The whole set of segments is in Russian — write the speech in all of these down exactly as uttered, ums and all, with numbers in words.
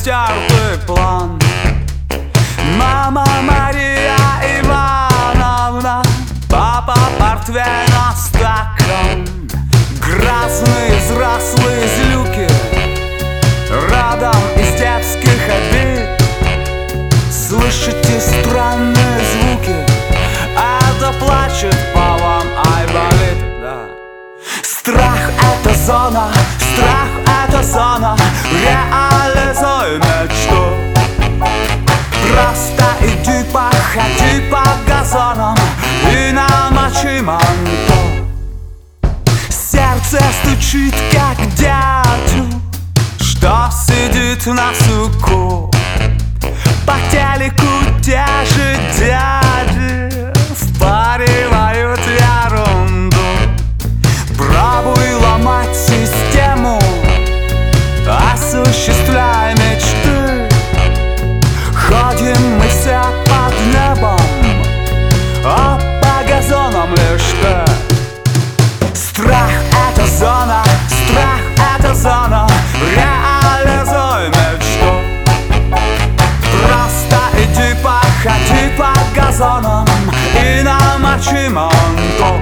стертый план. Мама Мария Ивановна, папа портвейн на стакан. Грязные взрослые злюки родом из детских обид. Слышите странные звуки? Это плачет по вам, ай, болит, да. Страх — это зона, страх — это зона. Реализуй мечту. Просто иди походи по газонам и намочи манту. Сердце стучит, как дятел, что сидит на суку. По телеку те же дяди впаривают ерунду. Пробуй ломать систему, осуществляй мечты. Ходим мы все под небом, а по газонам лишь ты. Страх — это зона, страх — это зона. Реализуй мечту. Просто иди походи по газонам и намочи манту.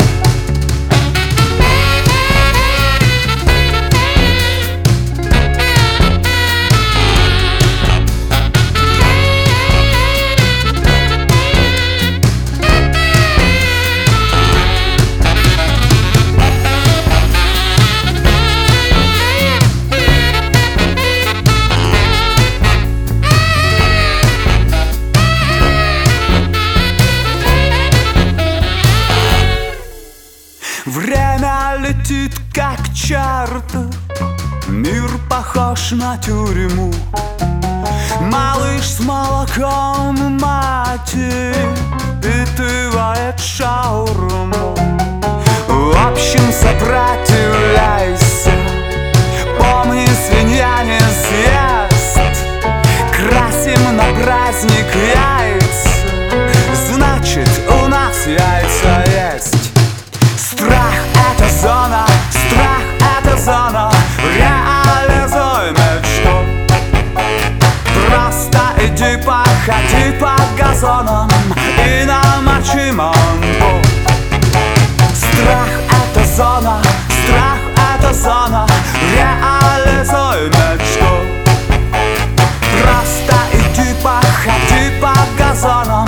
Время летит, как чартер, мир похож на тюрьму. Малыш с молоком матери впитывает шаурму. В общем, сопротивляйся, помни, свинья не съест. Красим на праздник яйца, значит, у нас яйца есть. Страх — это зона, страх — это зона. Реализуй мечту. Просто иди походи по газонам и намочи манту. Страх — это зона, страх — это зона. Реализуй мечту. Просто иди походи по газонам